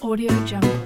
Audio Jungle.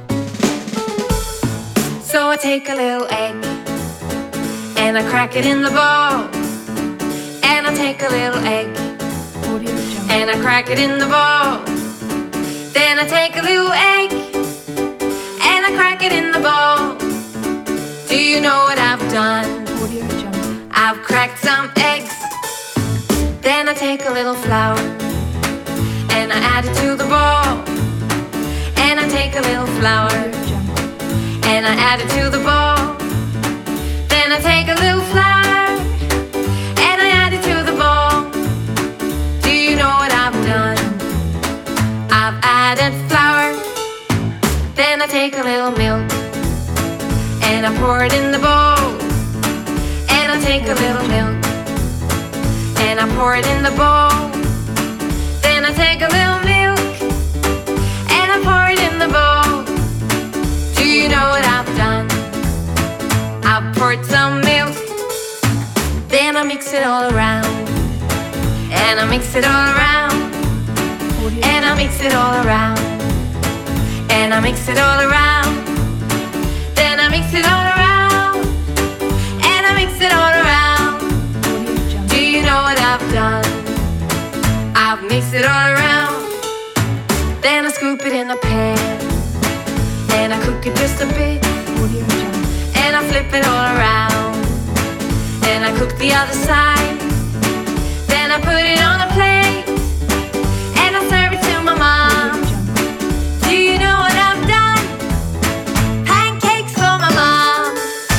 So I take a little egg and I crack it in the bowl. And I take a little egg Audio Jungle. and I crack it in the bowl. Then I take a little egg and I crack it in the bowl. Do you know what I've done? Audio Jungle. I've cracked some eggs. Then I take a little flour and I add it to the bowl. And I take a little flour Audio Jungle. and I add it to the bowl. Then I take a little flour and I add it to the bowl. Do you know what I've done? I've added flour. Then I take a little milk and I pour it in the bowl. And I take a little milk and I pour it in the bowl. Then I take a little milk and I pour it in the bowl. Do you know what I've done? I've poured some milk. Then I mix it all around. And I mix it all around. Audio And I mix it all around. And I mix it all around. Then I mix it all around. And I mix it all around. Audio Jungle. Do you know what I've done? I've mixed it all around. Then I scoop it in a pan. And I cook it just a bit. Audio Jungle. And I flip it all around. And I cook the other side. Then I put it on a plate. And I serve it to my mom. Audio Jungle. Do you know what I've done? Pancakes for my mom.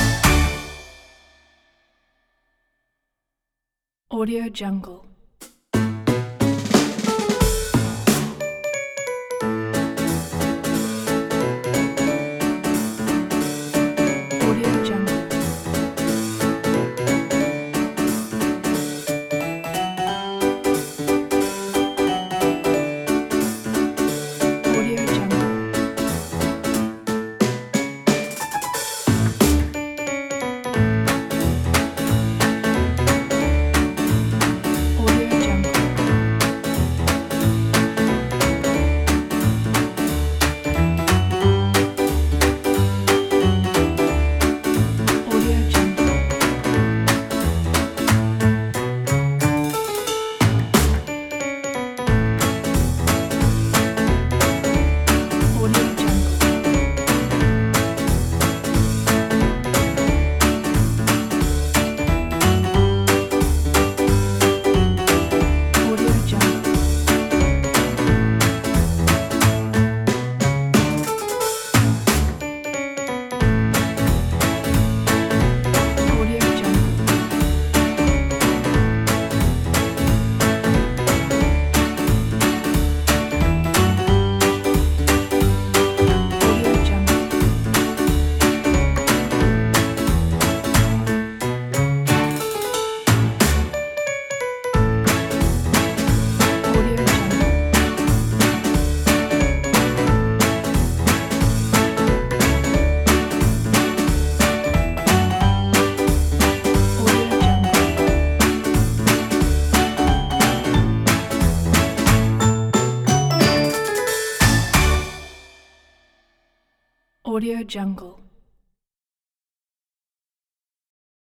Audio Jungle. Audio Jungle. Audio Jungle. Audio Jungle. Audio Jungle. Audio Jungle. Audio Jungle. Audio Jungle. Audio Jungle. Audio Jungle. Audio Jungle. Audio Jungle.